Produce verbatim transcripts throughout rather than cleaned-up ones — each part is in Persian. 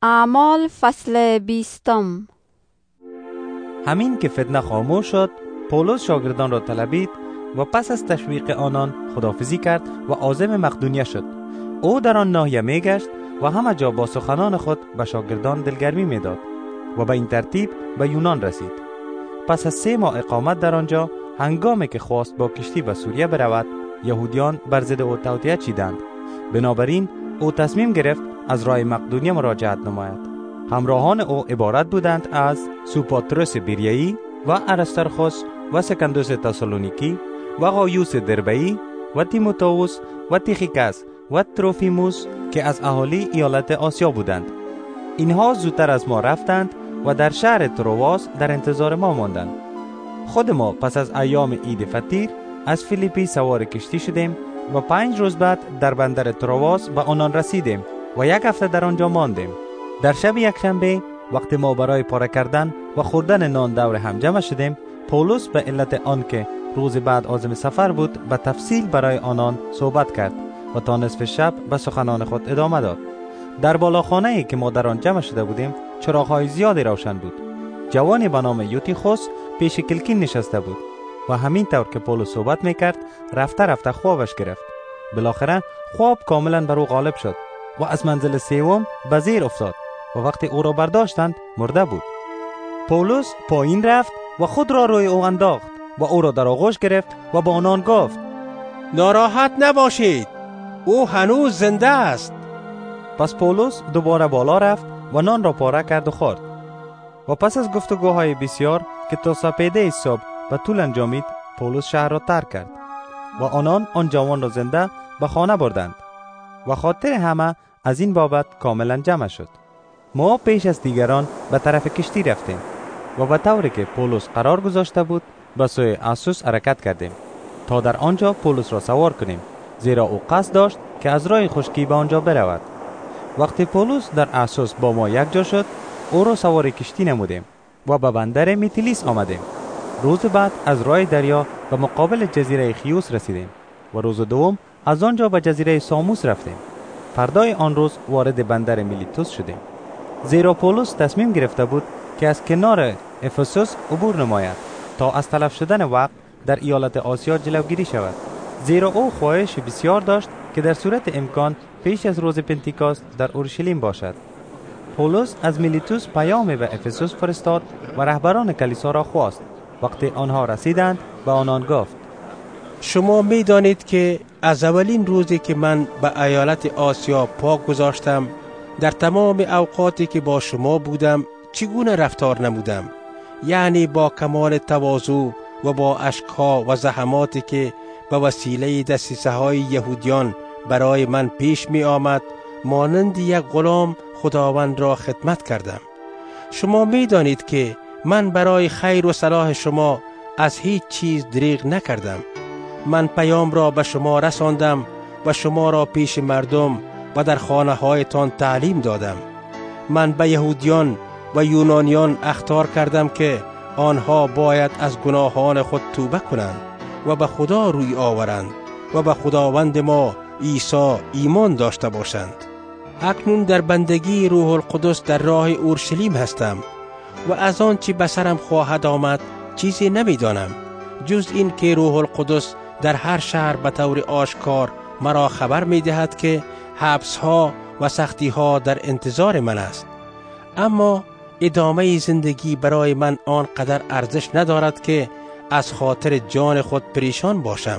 اعمال فصل بیستم. همین که فتنه خاموش شد، پولس شاگردان را طلبید و پس از تشویق آنان خداحافظی کرد و عازم مقدونیه شد. او در آن ناحیه میگشت و همه جا با سخنان خود به شاگردان دلگرمی میداد و به این ترتیب به یونان رسید. پس از سه ماه اقامت در آنجا، هنگامی که خواست با کشتی به سوریه برود، یهودیان بر ضد او توطئه چیدند. بنابراین او تصمیم گرفت از راه مقدونیه مراجعت نماید. همراهان او عبارت بودند از سوپاتروس بیریایی و ارسترخوس و سکندوس تسالونیکی و غایوس دربئی و تیموتائوس و تیخیکس و تروفیموس که از اهالی ایالت آسیا بودند. اینها زودتر از ما رفتند و در شهر ترواس در انتظار ما ماندند. خود ما پس از ایام عید فطیر از فیلیپی سوار کشتی شدیم و پنج روز بعد در بندر ترواس به آنان رسیدیم و یک هفته در آنجا ماندیم. در شب یکشنبه وقتی ما برای پاره کردن و خوردن نان دور هم جمع شدیم، پولس به علت آنکه روز بعد عازم سفر بود به تفصیل برای آنان صحبت کرد و تا نصف شب به سخنان خود ادامه داد. در بالاخانه‌ای که ما در آن جمع شده بودیم، چراغ‌های زیادی روشن بود. جوانی به نام یوتیخوس پیش کلکین نشسته بود و همین طور که پولس صحبت میکرد رفته رفته خوابش گرفت. بالاخره خواب کاملا بر او غالب شد و از منزل سوم به زیر افتاد و وقتی او را برداشتند مرده بود. پولس پایین رفت و خود را روی او انداخت و او را در آغوش گرفت و با آنان گفت: ناراحت نباشید، او هنوز زنده است. پس پولس دوباره بالا رفت و نان را پاره کرد و خورد. و پس از گفتگوهای بسیار که تا سپیده صبح به طول انجامید، پولس شهر را ترک کرد و آنان آن جوان را زنده به خانه بردند و خاطر همه از این بابت کاملا جمع شد. ما پیش از دیگران به طرف کشتی رفتیم و به طوری که پولس قرار گذاشته بود به سوی اسوس حرکت کردیم تا در آنجا پولس را سوار کنیم، زیرا او قصد داشت که از راه خشکی به آنجا برود. وقتی پولس در اسوس با ما یک جا شد، او را سوار کشتی نمودیم و به بندر میتیلیس آمدیم. روز بعد از راه دریا به مقابل جزیره خیوس رسیدیم و روز دوم از آنجا به جزیره ساموس رفتیم. فردای آن روز وارد بندر میلیتوس شدیم، زیرا پولس تصمیم گرفته بود که از کنار افسوس عبور نماید تا از تلف شدن وقت در ایالت آسیا جلوگیری شود، زیرا او خواهش بسیار داشت که در صورت امکان پیش از روز پنتیکاست در اورشلیم باشد. پولس از میلیتوس پیامی به افسوس فرستاد و رهبران کلیسا را خواست. وقتی آنها رسیدند به آنان گفت: شما می دانید که از اولین روزی که من به ایالت آسیا پا گذاشتم، در تمام اوقاتی که با شما بودم چگونه رفتار نمودم، یعنی با کمال تواضع و با اشک‌ها و زحماتی که به وسیله دسیسه‌های یهودیان برای من پیش می آمد مانند یک غلام خداوند را خدمت کردم. شما می دانید که من برای خیر و صلاح شما از هیچ چیز دریغ نکردم. من پیام را به شما رساندم و شما را پیش مردم و در خانه هایتان تعلیم دادم. من به یهودیان و یونانیان اخطار کردم که آنها باید از گناهان خود توبه کنند و به خدا روی آورند و به خداوند ما عیسی ایمان داشته باشند. اکنون در بندگی روح القدس در راه اورشلیم هستم و از آن چی به سرم خواهد آمد چیزی نمیدانم، جز این که روح القدس در هر شهر به طور آشکار مرا خبر می دهد که حبس ها و سختی ها در انتظار من است. اما ادامه زندگی برای من آنقدر ارزش ندارد که از خاطر جان خود پریشان باشم.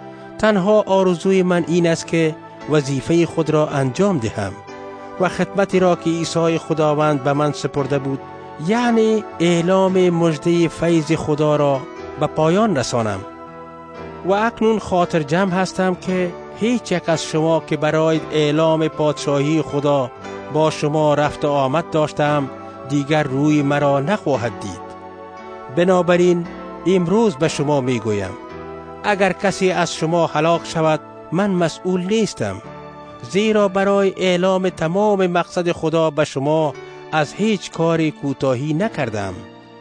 تنها آرزوی من این است که وظیفه خود را انجام دهم و خدمتی را که عیسی خداوند به من سپرده بود، یعنی اعلام مژده فیض خدا را به پایان رسانم. و اکنون خاطر جمع هستم که هیچ یک از شما که برای اعلام پادشاهی خدا با شما رفت و آمد داشتم دیگر روی مرا نخواهد دید. بنابراین امروز به شما می گویم اگر کسی از شما هلاک شود من مسئول نیستم، زیرا برای اعلام تمام مقصد خدا به شما از هیچ کاری کوتاهی نکردم.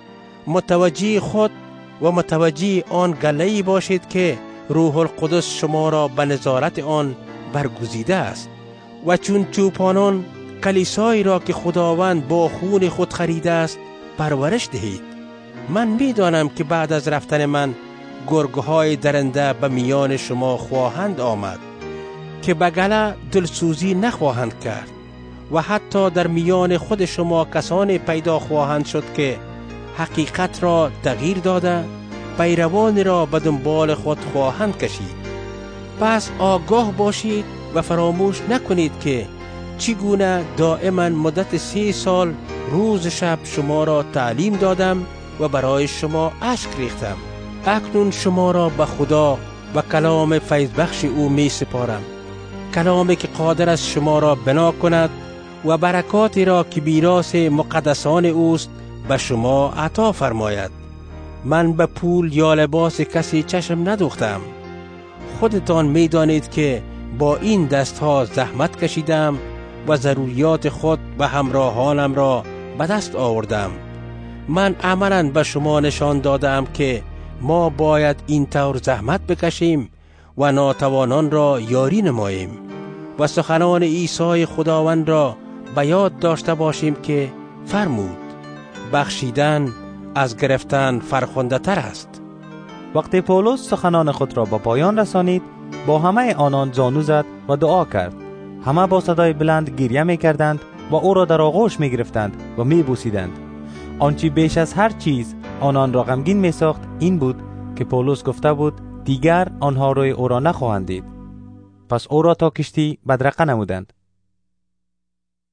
متوجه خود و متوجه آن گله‌ای باشید که روح القدس شما را به نظارت آن برگزیده است و چون چوپانان کلیسایی را که خداوند با خون خود خریده است پرورش دهید. من می‌دانم که بعد از رفتن من گرگ‌های درنده به میان شما خواهند آمد که به گله دلسوزی نخواهند کرد و حتی در میان خود شما کسانی پیدا خواهند شد که حقیقت را تغییر داده پیروان را به دنبال خود خواهند کشید. پس آگاه باشید و فراموش نکنید که چگونه دائما مدت سی سال روز شب شما را تعلیم دادم و برای شما اشک ریختم. اکنون شما را به خدا و کلام فیض بخش او می سپارم، کلامی که قادر است شما را بنا کند و برکاتی را که میراث مقدسان اوست به شما عطا فرماید. من به پول یا لباس کسی چشم ندوختم. خودتان می دانید که با این دستها زحمت کشیدم و ضروریات خود و همراهانم را به دست آوردم. من عملاً به شما نشان دادم که ما باید این طور زحمت بکشیم و ناتوانان را یاری نماییم و سخنان عیسی خداوند را به یاد داشته باشیم که فرمود بخشیدن از گرفتن فرخنده تر است. وقتی پولس سخنان خود را به پایان رسانید، با همه آنان زانو زد و دعا کرد. همه با صدای بلند گریه می کردند و او را در آغوش می گرفتند و می بوسیدند. آنچه بیش از هر چیز آنان را غمگین می ساخت این بود که پولس گفته بود دیگر آنها روی او را نخواهند دید. پس او را تا کشتی بدرقه نمودند.